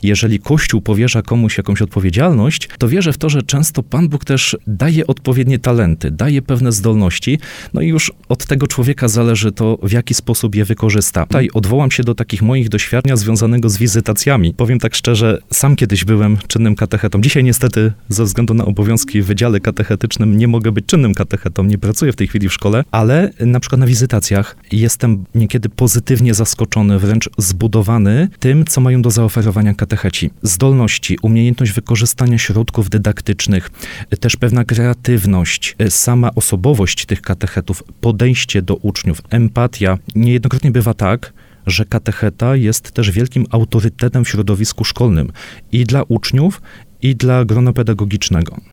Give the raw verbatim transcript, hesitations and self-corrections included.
jeżeli Kościół powierza komuś jakąś odpowiedzialność, to wierzę w to, że często Pan Bóg też daje odpowiednie talenty, daje pewne zdolności, no i już od tego człowieka zależy to, w jaki sposób je wykorzysta. Tutaj odwołam się do takich moich doświadczeń związanego z wizytacjami. Powiem tak szczerze, sam kiedyś byłem czynnym katechetą. Dzisiaj niestety ze względu na obowiązki w wydziale katechetycznym nie mogę być czynnym katechetą, nie pracuję w tej chwili w szkole, ale na przykład na wizytacjach jestem niekiedy pozytywnie zaskoczony, wręcz zbudowany tym, co mają do zaoferowania katecheci. Zdolności, umiejętność wykorzystania środków dydaktycznych, też pewna kreatywność, sama osobowość tych katechetów, podejście do uczniów, empatia. Niejednokrotnie bywa tak, że katecheta jest też wielkim autorytetem w środowisku szkolnym i dla uczniów, i dla grona pedagogicznego.